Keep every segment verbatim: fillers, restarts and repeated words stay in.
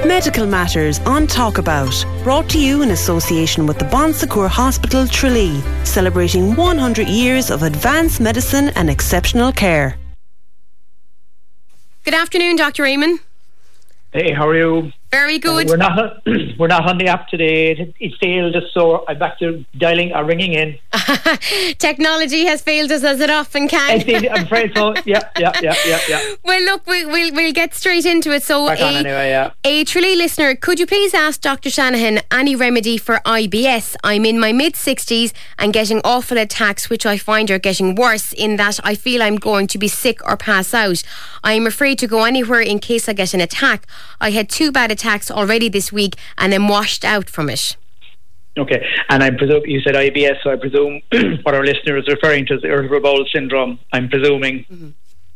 Medical Matters on Talkabout, brought to you in association with the Bon Secours Hospital Tralee, celebrating one hundred years of advanced medicine and exceptional care. Good afternoon, Doctor Raymond. Hey, how are you? Very good. Uh, we're not we're not on the app today. It, it failed us, so I'm back to dialing or ringing in. Technology has failed us, as it often can. Indeed, I'm afraid so. Yeah, yeah, yeah, yeah, yeah. Well, look, we, we'll we'll get straight into it. So, Back on a, anyway, yeah. a Tralee listener, could you please ask Doctor Shanahan any remedy for I B S? I'm in my mid sixties and getting awful attacks, which I find are getting worse. In that I feel I'm going to be sick or pass out. I am afraid to go anywhere in case I get an attack. I had two bad attacks already this week and I'm washed out from it. Okay, and I presume you said I B S, so I presume what our listener is referring to is irritable bowel syndrome. I'm presuming. Mm-hmm.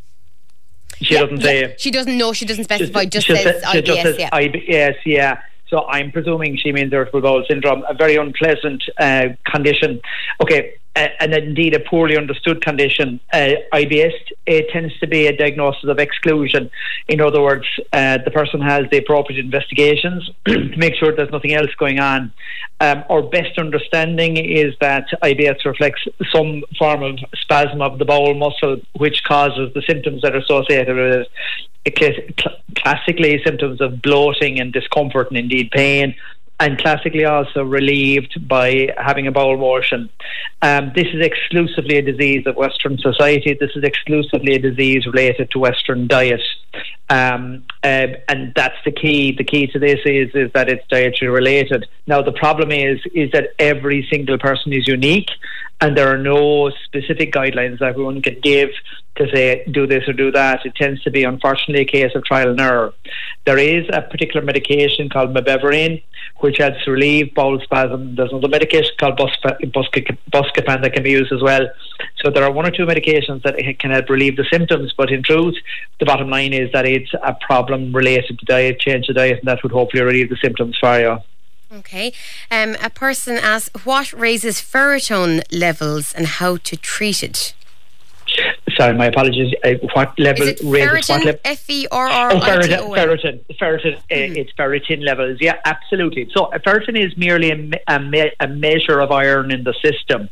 She yeah, doesn't say yeah. it. She doesn't know. She doesn't specify. Just, just says she I B S. Just says yeah. I B S. Yeah. So I'm presuming she means irritable bowel syndrome, a very unpleasant uh, condition. Okay. Uh, and indeed a poorly understood condition. Uh, I B S it tends to be a diagnosis of exclusion. In other words, uh, the person has the appropriate investigations to make sure there's nothing else going on. Um, our best understanding is that I B S reflects some form of spasm of the bowel muscle which causes the symptoms that are associated with it. Cl- classically symptoms of bloating and discomfort and indeed pain, and classically also relieved by having a bowel motion. Um, this is exclusively a disease of Western society. This is exclusively a disease related to Western diet. Um, uh, and that's the key. The key to this is, is that it's dietary related. Now, the problem is, is that every single person is unique and there are no specific guidelines that everyone can give to say, do this or do that. It tends to be, unfortunately, a case of trial and error. There is a particular medication called mebeverine, which helps relieve bowel spasm. There's another medication called Buscopan that can be used as well. So there are one or two medications that can help relieve the symptoms, but in truth, the bottom line is that it's a problem related to diet, change the diet, and that would hopefully relieve the symptoms for you. Okay. Um, a person asks, what raises ferritin levels and how to treat it? Sorry, my apologies. Uh, what level? Is it raises ferritin? What level? F E R R I T O N. Oh, ferritin. Ferritin. ferritin mm-hmm. uh, it's ferritin levels. Yeah, absolutely. So uh, ferritin is merely a, me- a, me- a measure of iron in the system.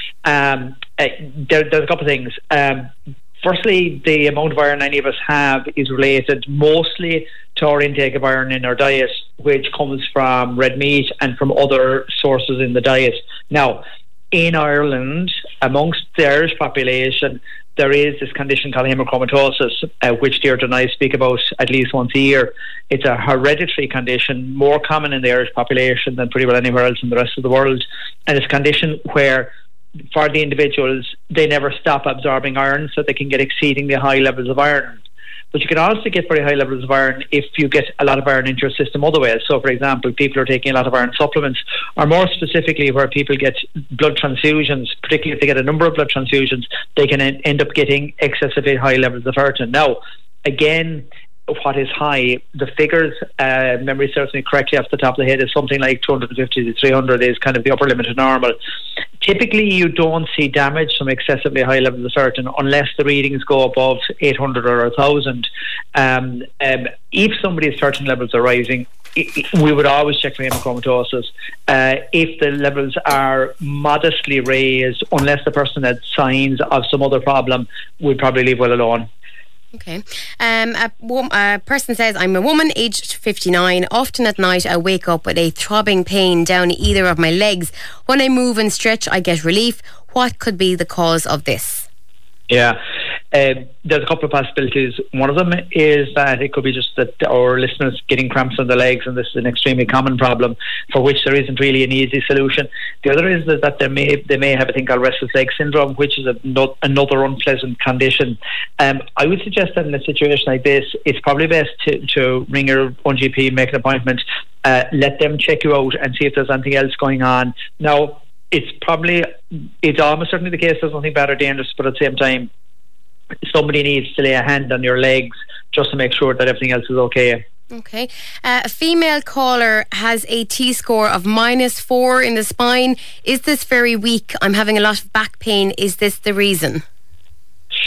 Um, uh, there, there's a couple of things. Um, firstly, the amount of iron any of us have is related mostly to our intake of iron in our diet, which comes from red meat and from other sources in the diet. Now, in Ireland, amongst the Irish population, there is this condition called hemochromatosis, uh, which Deirdre and I speak about at least once a year. It's a hereditary condition, more common in the Irish population than pretty well anywhere else in the rest of the world. And it's a condition where, for the individuals, they never stop absorbing iron, so they can get exceedingly high levels of iron. But you can also get very high levels of iron if you get a lot of iron into your system otherwise. So, for example, people are taking a lot of iron supplements, or more specifically where people get blood transfusions, particularly if they get a number of blood transfusions, they can en- end up getting excessively high levels of ferritin. Now, again, what is high, the figures, uh, memory serves me correctly off the top of the head, is something like two hundred fifty to three hundred is kind of the upper limit of normal. Typically, you don't see damage from excessively high levels of ferritin unless the readings go above eight hundred or one thousand. Um, um, if somebody's ferritin levels are rising, it, it, we would always check for hemochromatosis. Uh, if the levels are modestly raised, unless the person had signs of some other problem, we'd probably leave well alone. Okay. Um, a, a person says, I'm a woman aged fifty-nine. Often at night I wake up with a throbbing pain down either of my legs. When I move and stretch I get relief. What could be the cause of this? Yeah, uh, there's a couple of possibilities. One of them is that it could be just that our listeners getting cramps on the legs, and this is an extremely common problem for which there isn't really an easy solution. The other is that they may they may have a thing called restless leg syndrome, which is a, not, another unpleasant condition. Um, I would suggest that in a situation like this, it's probably best to, to ring your own G P, make an appointment, uh, let them check you out and see if there's anything else going on. Now, it's probably, it's almost certainly the case there's nothing bad or dangerous, but at the same time, somebody needs to lay a hand on your legs just to make sure that everything else is okay. Okay. Uh, a female caller has a T-score of minus four in the spine. Is this very weak? I'm having a lot of back pain. Is this the reason?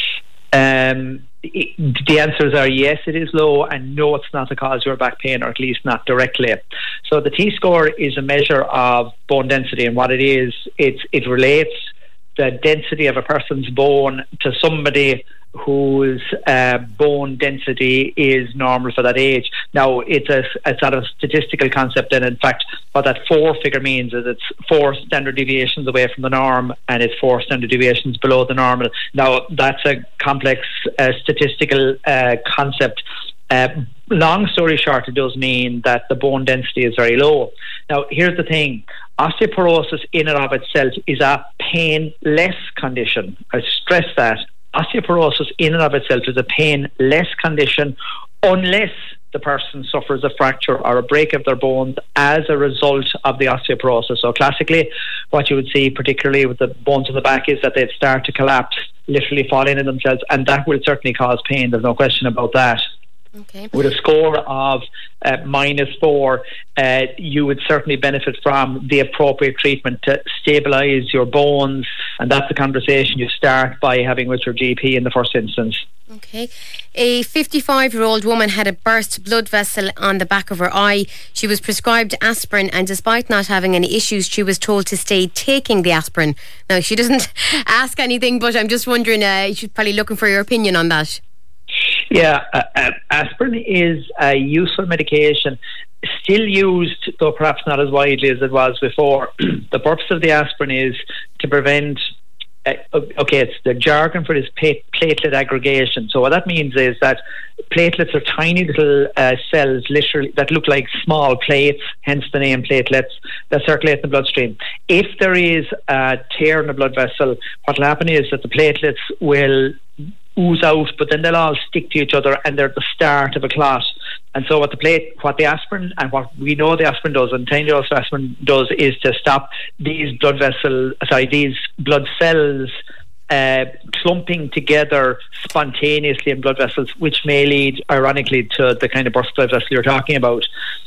Um, the answers are yes, it is low, and no, it's not the cause of your back pain, or at least not directly. So the T-score is a measure of bone density, and what it is, it's, it relates the density of a person's bone to somebody whose uh, bone density is normal for that age. Now, it's a, a sort of statistical concept, and in fact, what that four figure means is it's four standard deviations away from the norm, and it's four standard deviations below the normal. Now, that's a complex uh, statistical uh, concept. Uh, long story short, it does mean that the bone density is very low. Now, here's the thing. Osteoporosis in and of itself is a painless condition. I stress that. Osteoporosis in and of itself is a painless condition unless the person suffers a fracture or a break of their bones as a result of the osteoporosis. So classically, what you would see, particularly with the bones in the back, is that they'd start to collapse, literally fall in on themselves, and that will certainly cause pain. There's no question about that. Okay. With a score of uh, minus four, uh, you would certainly benefit from the appropriate treatment to stabilise your bones, and that's the conversation you start by having with your G P in the first instance. Okay. A fifty-five-year-old woman had a burst blood vessel on the back of her eye. She was prescribed aspirin, and despite not having any issues, she was told to stay taking the aspirin. Now, she doesn't ask anything, but I'm just wondering, uh, she's probably looking for your opinion on that. Yeah, uh, uh, aspirin is a useful medication, still used, though perhaps not as widely as it was before. The purpose of the aspirin is to prevent, uh, okay, it's the jargon for this platelet aggregation. So what that means is that platelets are tiny little uh, cells, literally, that look like small plates, hence the name platelets, that circulate in the bloodstream. If there is a tear in the blood vessel, what will happen is that the platelets will ooze out, but then they'll all stick to each other, and they're the start of a clot. And so what the plate, what the aspirin, and what we know the aspirin does, and ten dose aspirin does, is to stop these blood vessel, sorry, these blood cells uh, clumping together spontaneously in blood vessels, which may lead, ironically, to the kind of burst blood vessel you're talking about.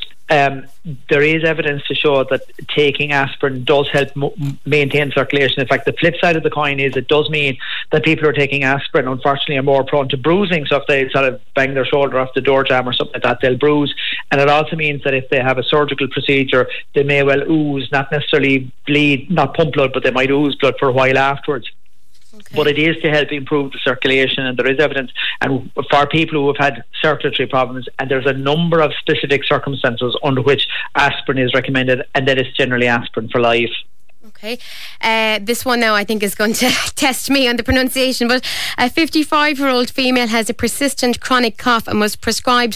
Um, there is evidence to show that taking aspirin does help mo- maintain circulation. In fact, the flip side of the coin is it does mean that people who are taking aspirin, unfortunately, are more prone to bruising. So if they sort of bang their shoulder off the door jamb or something like that, they'll bruise. And it also means that if they have a surgical procedure, they may well ooze, not necessarily bleed, not pump blood, but they might ooze blood for a while afterwards. Okay. But it is to help improve the circulation, and there is evidence. And for people who have had circulatory problems, and there's a number of specific circumstances under which aspirin is recommended, and that is generally aspirin for life. Okay. Uh, this one now I think is going to test me on the pronunciation, but a fifty-five-year-old female has a persistent chronic cough and was prescribed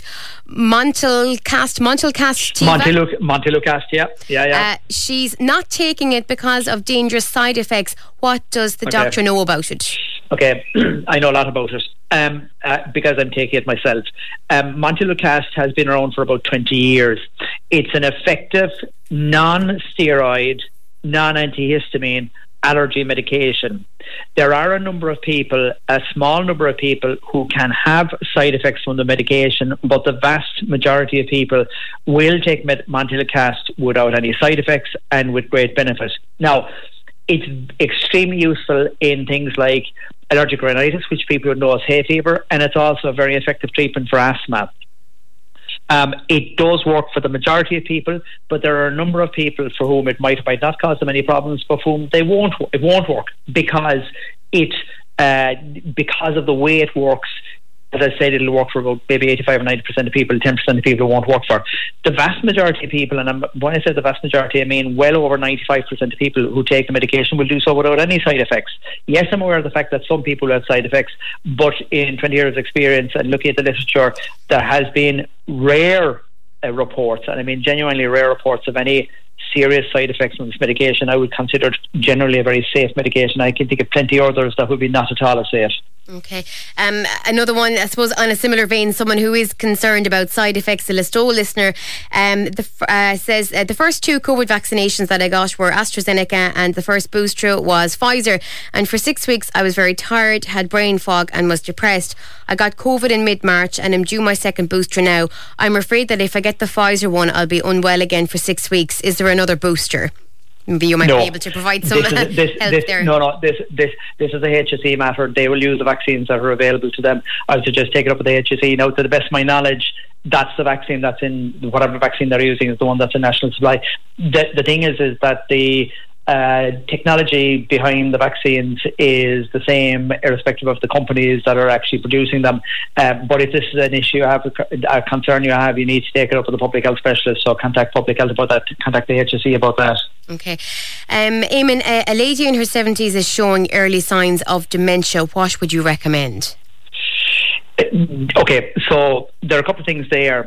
Montelukast, Montelukast, Monteluk, Montelukast, yeah. yeah, yeah. Uh, she's not taking it because of dangerous side effects. What does the okay. doctor know about it? Okay, I know a lot about it. Um, uh, because I'm taking it myself. Um, Montelukast has been around for about twenty years. It's an effective, non-steroid, non-antihistamine allergy medication. There are a number of people, a small number of people, who can have side effects from the medication, but the vast majority of people will take Montelukast without any side effects and with great benefit. Now, it's extremely useful in things like allergic rhinitis, which people would know as hay fever, and it's also a very effective treatment for asthma. Um, it does work for the majority of people, but there are a number of people for whom it might might not cause them any problems, but for whom they won't. It won't work because it uh, because of the way it works. As I said, it'll work for about maybe eighty-five or ninety percent of people. ten percent of people it won't work for. The vast majority of people, and I'm, when I say the vast majority, I mean well over ninety-five percent of people who take the medication will do so without any side effects. Yes, I'm aware of the fact that some people have side effects, but in twenty years experience and looking at the literature, there has been rare uh, reports, and I mean genuinely rare reports of any serious side effects from this medication. I would consider it generally a very safe medication. I can think of plenty of others that would be not at all as safe. Okay. Um, another one, I suppose, on a similar vein, someone who is concerned about side effects, a Listo listener, um, the, uh, says uh, the first two COVID vaccinations that I got were AstraZeneca, and the first booster was Pfizer. And for six weeks, I was very tired, had brain fog, and was depressed. I got COVID in mid-March and am due my second booster now. I'm afraid that if I get the Pfizer one, I'll be unwell again for six weeks. Is there another booster? Maybe you might no. be able to provide some this is, this, help this, there. No, no, this this this is a H S E matter. They will use the vaccines that are available to them. I would suggest take it up with the H S E. Now, to the best of my knowledge, that's the vaccine that's in, whatever vaccine they're using is the one that's in national supply. The, the thing is, is that the Uh, technology behind the vaccines is the same irrespective of the companies that are actually producing them, uh, but if this is an issue you have, a concern you have, you need to take it up with the public health specialist, so contact public health about that, contact the H S E about that. Okay. Um, Eamon, a, a lady in her seventies is showing early signs of dementia. What would you recommend? Okay, so there are a couple of things there.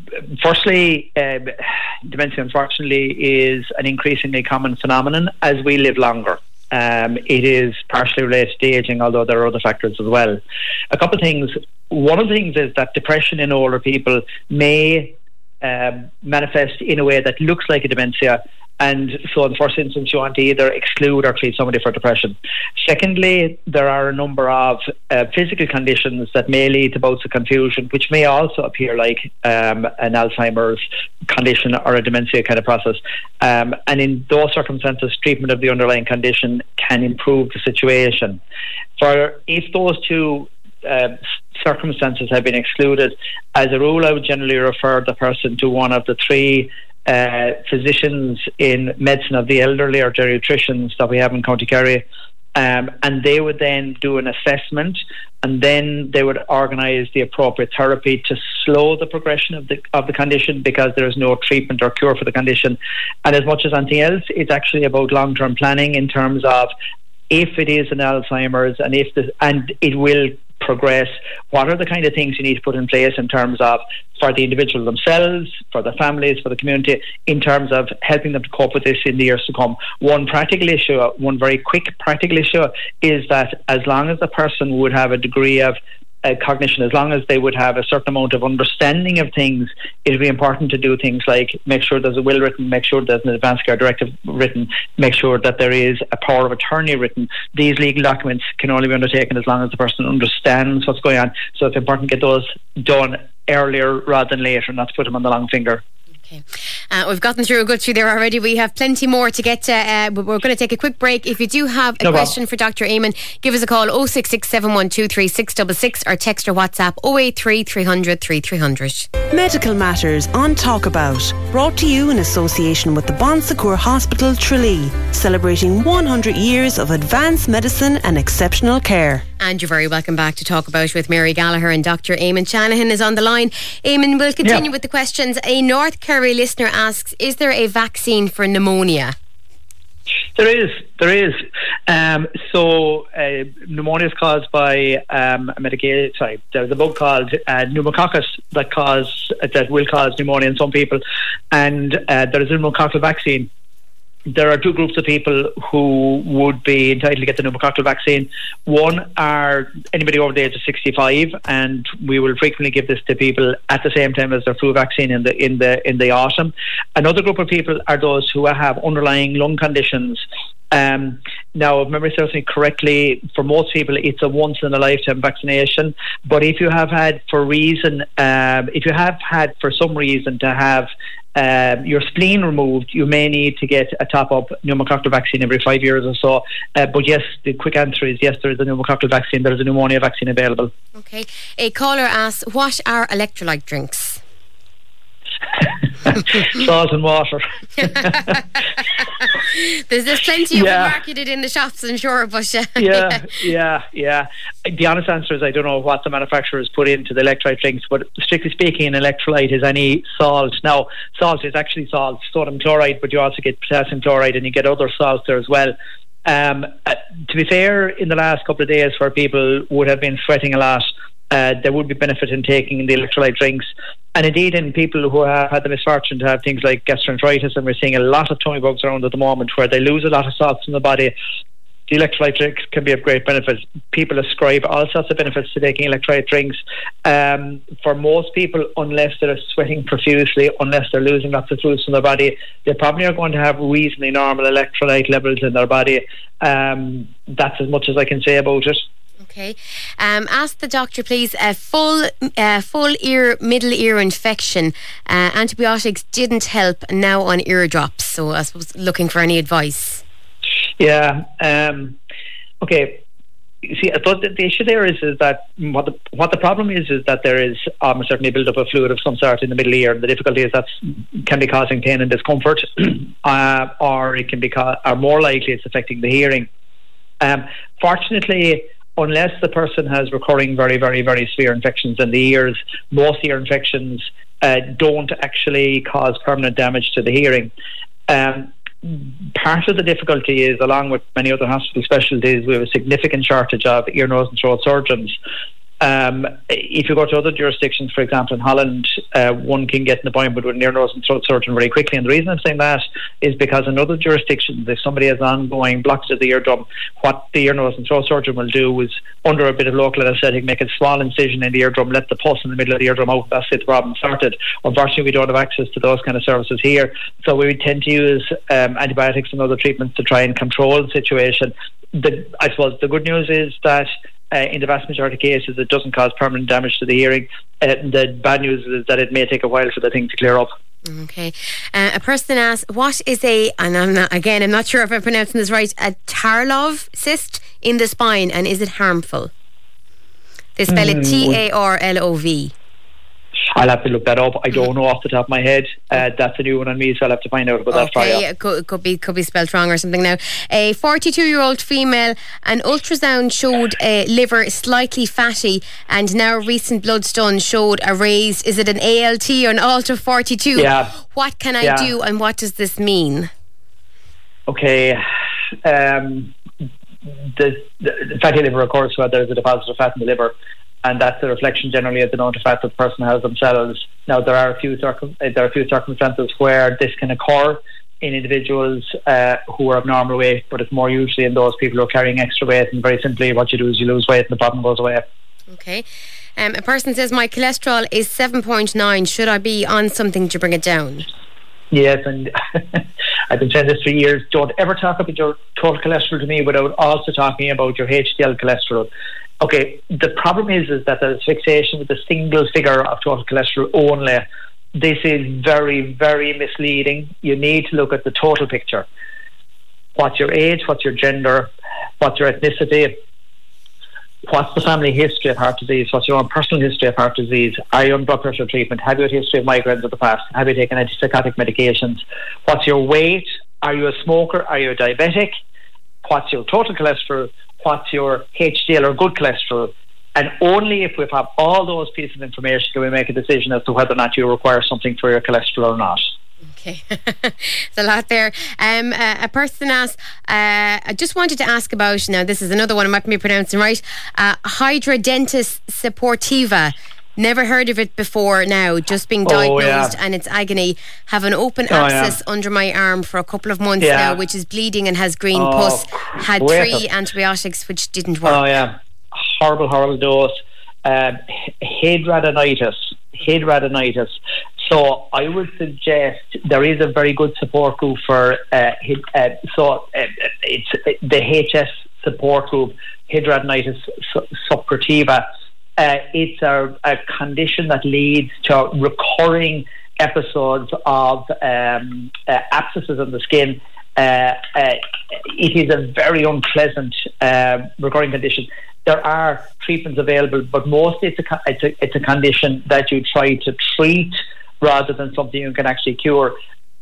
Firstly, uh, dementia unfortunately is an increasingly common phenomenon as we live longer. Um, it is partially related to ageing, although there are other factors as well. A couple of things. One of the things is that depression in older people may um, manifest in a way that looks like a dementia, and so in the first instance you want to either exclude or treat somebody for depression. Secondly, there are a number of uh, physical conditions that may lead to bouts of confusion, which may also appear like um, an Alzheimer's condition or a dementia kind of process. Um, and in those circumstances, treatment of the underlying condition can improve the situation. For if those two Uh, circumstances have been excluded, as a rule I would generally refer the person to one of the three uh, physicians in medicine of the elderly or geriatricians that we have in County Kerry, um, and they would then do an assessment, and then they would organise the appropriate therapy to slow the progression of the of the condition, because there is no treatment or cure for the condition. And as much as anything else, it's actually about long-term planning in terms of if it is an Alzheimer's and if the, and it will progress, what are the kind of things you need to put in place in terms of, for the individual themselves, for the families, for the community, in terms of helping them to cope with this in the years to come. One practical issue, one very quick practical issue, is that as long as the person would have a degree of Uh, cognition, as long as they would have a certain amount of understanding of things, it would be important to do things like make sure there's a will written, make sure there's an advance care directive written, make sure that there is a power of attorney written. These legal documents can only be undertaken as long as the person understands what's going on. So it's important to get those done earlier rather than later, not to put them on the long finger. Okay. Uh, we've gotten through a good few there already. We have plenty more to get to, uh, but we're going to take a quick break. If you do have a no question problem. for Doctor Eamon, give us a call oh six six seven one two three six six six or text or WhatsApp oh eight three three hundred three three hundred. Medical Matters on Talk About, brought to you in association with the Bon Secours Hospital Tralee, celebrating one hundred years of advanced medicine and exceptional care. And you're very welcome back to Talk About with Mary Gallagher, and Doctor Eamon Shanahan is on the line. Eamon, we'll continue yeah. with the questions. A North Kerry listener asks, is there a vaccine for pneumonia? There is, there is. Um, so uh, pneumonia is caused by um, a medication. Sorry, there's a bug called uh, pneumococcus that cause that will cause pneumonia in some people, and uh, there is a pneumococcal vaccine. There are two groups of people who would be entitled to get the pneumococcal vaccine. One are anybody over the age of sixty-five, and we will frequently give this to people at the same time as their flu vaccine in the in the in the autumn. Another group of people are those who have underlying lung conditions. Um, now, if memory serves me correctly, for most people it's a once in a lifetime vaccination. But if you have had for reason, um, if you have had for some reason to have Uh, your spleen removed, you may need to get a top-up pneumococcal vaccine every five years or so. Uh, but yes, the quick answer is yes, there is a pneumococcal vaccine. There is a pneumonia vaccine available. Okay. A caller asks, what are electrolyte drinks? Salt and water. there's, there's plenty of yeah. them marketed in the shops, I'm sure, but uh, yeah, yeah, yeah. The honest answer is I don't know what the manufacturers put into the electrolyte drinks, but strictly speaking, an electrolyte is any salt. Now, salt is actually salt, sodium chloride, but you also get potassium chloride and you get other salts there as well. Um, uh, to be fair, in the last couple of days where people would have been sweating a lot, Uh, there would be benefit in taking the electrolyte drinks, and indeed in people who have had the misfortune to have things like gastroenteritis, and we're seeing a lot of tummy bugs around at the moment where they lose a lot of salts in the body. The electrolyte drinks can be of great benefit. People ascribe all sorts of benefits to taking electrolyte drinks. Um, for most people, unless they're sweating profusely, unless they're losing lots of fluids from their body, they probably are going to have reasonably normal electrolyte levels in their body. Um, that's as much as I can say about it. Okay. Um, ask the doctor, please. A full, uh, full ear, middle ear infection. Uh, antibiotics didn't help. Now on ear drops. So I suppose looking for any advice. Yeah. Um, okay. You see, I thought that the issue there is, is that what the what the problem is is that there is um, certainly a build-up of fluid of some sort in the middle ear. And the difficulty is that can be causing pain and discomfort, uh, or it can be, co- or more likely it's affecting the hearing. Um, fortunately, unless the person has recurring very, very, very severe infections in the ears, most ear infections uh, don't actually cause permanent damage to the hearing. Um, Part of the difficulty is, along with many other hospital specialties, we have a significant shortage of ear, nose and throat surgeons. Um, if you go to other jurisdictions, for example, in Holland, uh, one can get an appointment with an ear, nose and throat surgeon very quickly. And the reason I'm saying that is because in other jurisdictions, if somebody has ongoing blockage of the eardrum, what the ear, nose and throat surgeon will do is, under a bit of local anaesthetic, make a small incision in the eardrum, let the pus in the middle of the eardrum out. That's it, the problem started. Unfortunately, we don't have access to those kind of services here. So we tend to use um, antibiotics and other treatments to try and control the situation. The, I suppose the good news is that Uh, in the vast majority of cases, it doesn't cause permanent damage to the hearing. Uh, the bad news is that it may take a while for the thing to clear up. Okay. Uh, a person asks, what is a, and I'm not, again, I'm not sure if I'm pronouncing this right, a Tarlov cyst in the spine, and is it harmful? They spell it T A R L O V. I'll have to look that up. I don't know off the top of my head. Uh, that's a new one on me, so I'll have to find out about okay, that for you. Okay, could, could be could be spelled wrong or something now. A forty-two-year-old female, an ultrasound showed a liver slightly fatty, and now recent blood stone showed a raised, is it an A L T or an Alt of forty-two? Yeah. What can I yeah. do, and what does this mean? Okay. Um, the, the fatty liver, of course, where there's a deposit of fat in the liver, and that's a reflection generally of the amount of fat that the person has themselves. Now, there are a few circum- there are a few circumstances where this can occur in individuals uh, who are of normal weight, but it's more usually in those people who are carrying extra weight. And very simply, what you do is you lose weight, and the problem goes away. Okay. Um, a person says, my cholesterol is seven point nine. Should I be on something to bring it down? Yes, and I've been saying this for years. Don't ever talk about your total cholesterol to me without also talking about your H D L cholesterol. Okay, the problem is, is that there's fixation with a single figure of total cholesterol only. This is very, very misleading. You need to look at the total picture. What's your age? What's your gender? What's your ethnicity? What's the family history of heart disease? What's your own personal history of heart disease? Are you on blood pressure treatment? Have you had a history of migraines of the past? Have you taken antipsychotic medications? What's your weight? Are you a smoker? Are you a diabetic? What's your total cholesterol? What's your H D L or good cholesterol? And only if we have all those pieces of information can we make a decision as to whether or not you require something for your cholesterol or not. Okay, there's a lot there. Um, uh, a person asked, uh, I just wanted to ask about, now this is another one, I might be pronouncing right, uh, Hydrodentis supportiva. Never heard of it before now, just being diagnosed, oh, yeah. and it's agony. Have an open oh, abscess yeah. under my arm for a couple of months yeah. now, which is bleeding and has green oh, pus. Had three up. antibiotics which didn't work. Oh yeah, horrible, horrible dose. Um, hidradenitis, hidradenitis. So I would suggest there is a very good support group for uh, hid, uh, so uh, it's uh, the H S support group, hidradenitis suppurativa. Uh, it's a, a condition that leads to recurring episodes of um, uh, abscesses on the skin. Uh, uh, it is a very unpleasant uh, recurring condition. There are treatments available, but mostly it's a, it's a, it's a condition that you try to treat rather than something you can actually cure.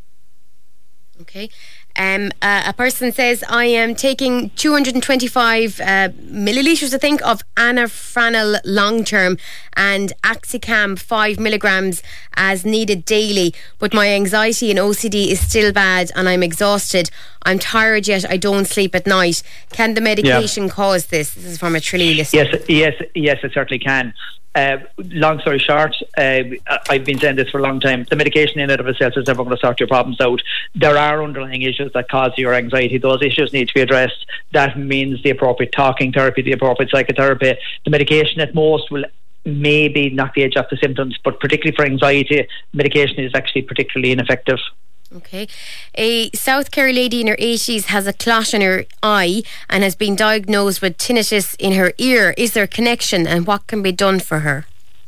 Okay. Um, uh, a person says, I am taking two hundred twenty-five uh, millilitres, I think, of anafranil long term and Axicam five milligrams as needed daily, but my anxiety and O C D is still bad and I'm exhausted. I'm tired yet I don't sleep at night. Can the medication yeah. cause this? This is from a Tralee listener. Yes, yes, yes, it certainly can. Uh, long story short, uh, I've been saying this for a long time. The medication in and of itself is never going to sort your problems out. There are underlying issues that cause your anxiety. Those issues need to be addressed. That means the appropriate talking therapy, the appropriate psychotherapy. The medication at most will maybe knock the edge off the symptoms, but particularly for anxiety, medication is actually particularly ineffective. Okay. A South Kerry lady in her eighties has a clot in her eye and has been diagnosed with tinnitus in her ear. Is there a connection, and what can be done for her?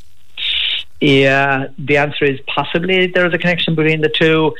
Yeah, the answer is possibly there's a connection between the two.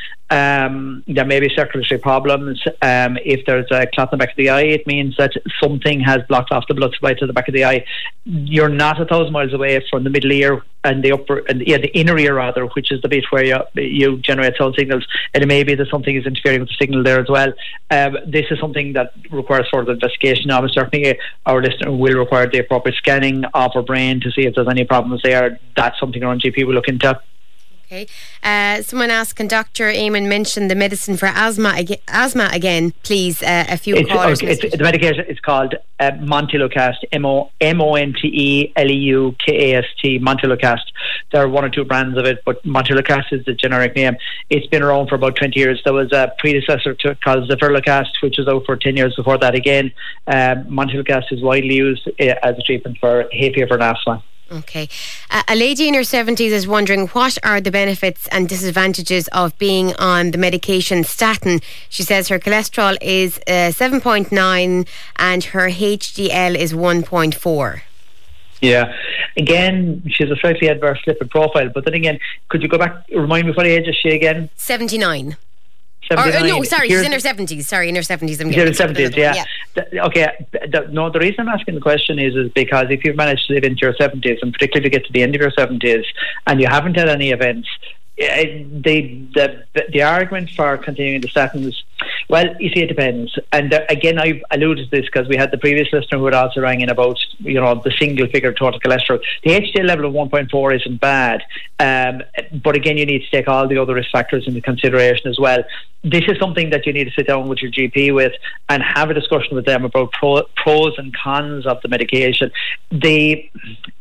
Um, there may be circulatory problems. Um, if there's a clot in the back of the eye, it means that something has blocked off the blood supply to the back of the eye. You're not a thousand miles away from the middle ear and the upper, and yeah, the inner ear rather, which is the bit where you, you generate sound signals. And it may be that something is interfering with the signal there as well. Um, this is something that requires further investigation. Now, certainly our listener will require the appropriate scanning of her brain to see if there's any problems there. That's something our G P will look into. Okay. Uh, someone asked, can Doctor Eamon mention the medicine for asthma, ag- asthma again, please? Uh, a few it's, callers. Okay, it's, the medication is called uh, Montelukast, M O N T E L E U K A S T, Montelukast. There are one or two brands of it, but Montelukast is the generic name. It's been around for about twenty years. There was a predecessor to it called Zephyrilocast, which was out for ten years before that again. Um, Montelukast is widely used uh, as a treatment for hay fever and asthma. Okay. Uh, a lady in her seventies is wondering what are the benefits and disadvantages of being on the medication statin. She says her cholesterol is uh, seven point nine and her H D L is one point four. Yeah. Again, she's a slightly adverse lipid profile, but then again, could you go back, remind me what age is she again? seventy-nine. seventy-nine. Or, no, sorry, Here's, she's in her seventies. Sorry, in her seventies. I'm she's in her seventies, yeah. yeah. The, okay, the, no, the reason I'm asking the question is is because if you've managed to live into your seventies, and particularly if you get to the end of your seventies, and you haven't had any events, uh, the, the the argument for continuing the statins, well, you see, it depends. And uh, again, I've alluded to this because we had the previous listener who had also rang in about, you know, the single figure total cholesterol. The H D L level of one point four isn't bad, um, but again, you need to take all the other risk factors into consideration as well. This is something that you need to sit down with your G P with and have a discussion with them about pro, pros and cons of the medication. The,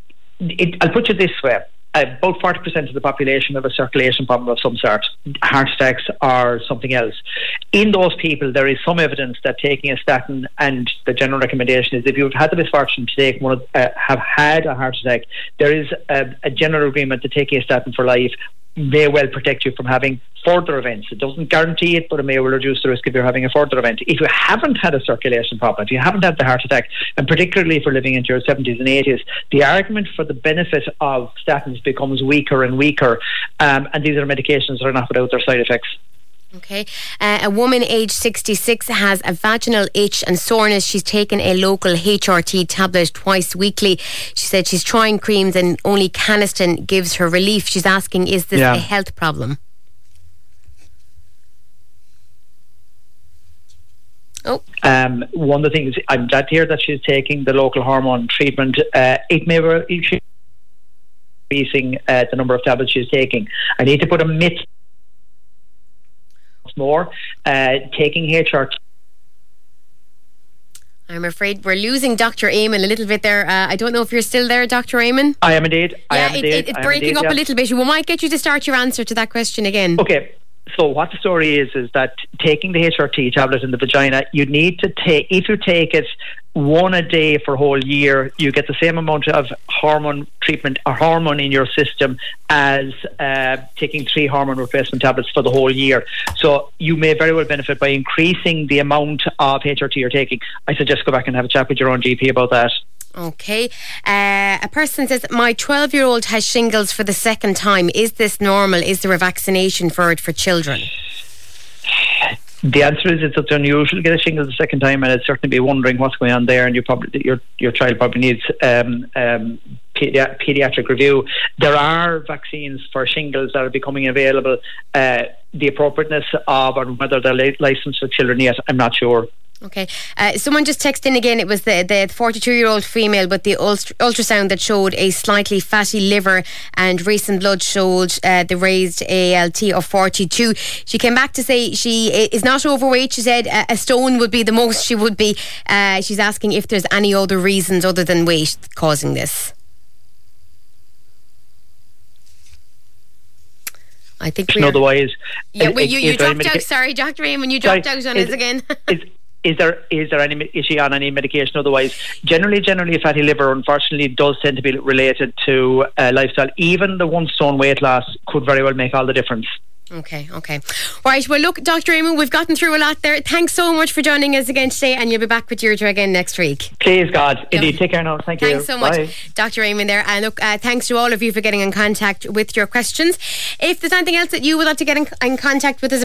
it, I'll put it this way. About forty percent of the population have a circulation problem of some sort, heart attacks or something else. In those people, there is some evidence that taking a statin, and the general recommendation is if you've had the misfortune to take one, of, uh, have had a heart attack, there is a, a general agreement that taking a statin for life may well protect you from having further events. It doesn't guarantee it, but it may well reduce the risk of you having a further event. If you haven't had a circulation problem, if you haven't had the heart attack, and particularly if you're living into your seventies and eighties, the argument for the benefit of statins becomes weaker and weaker, um, and these are medications that are not without their side effects. Okay. Uh, a woman aged sixty-six has a vaginal itch and soreness. She's taken a local H R T tablet twice weekly. She said she's trying creams and only Canesten gives her relief. She's asking, is this yeah. a health problem? Oh. Um, one of the things, I'm glad to hear that she's taking the local hormone treatment. Uh, it may be increasing uh, the number of tablets she's taking. I need to put a myth more. Uh, taking H R T. I'm afraid we're losing Doctor Eamon a little bit there. Uh, I don't know if you're still there, Doctor Eamon. I am indeed. I yeah, am it, indeed. It, it's breaking indeed, up yeah. a little bit. We might get you to start your answer to that question again. Okay. So what the story is, is that taking the H R T tablet in the vagina, you need to take, if you take it one a day for a whole year, you get the same amount of hormone treatment or hormone in your system as uh, taking three hormone replacement tablets for the whole year. So you may very well benefit by increasing the amount of H R T you're taking. I suggest go back and have a chat with your own G P about that. Okay. Uh, a person says, my twelve-year-old has shingles for the second time. Is this normal? Is there a vaccination for it for children? The answer is it's unusual to get a shingles the second time, and I'd certainly be wondering what's going on there, and you probably your your child probably needs um, um, pedi- pediatric review. There are vaccines for shingles that are becoming available. Uh, the appropriateness of or whether they're licensed for children yet, I'm not sure. Okay. Uh, someone just texted in again. It was the the forty-two-year-old female with the ultra- ultrasound that showed a slightly fatty liver, and recent blood showed uh, the raised A L T of forty-two. She came back to say she is not overweight. She said a stone would be the most she would be. Uh, she's asking if there's any other reasons other than weight causing this. I think we're... Otherwise... Yeah, well, you, you dropped out. Sorry, Doctor Eamon, you dropped out on us again. Is there is there any is she on any medication otherwise? Generally, generally, a fatty liver, unfortunately, does tend to be related to uh, lifestyle. Even the one stone weight loss could very well make all the difference. Okay, okay. Right, well look, Doctor Eamon, we've gotten through a lot there. Thanks so much for joining us again today, and you'll be back with Deirdre again next week. Please, God. Indeed, take care now. Thank you. Thanks so much, Bye. Doctor Eamon there. And look, uh, thanks to all of you for getting in contact with your questions. If there's anything else that you would like to get in, in contact with us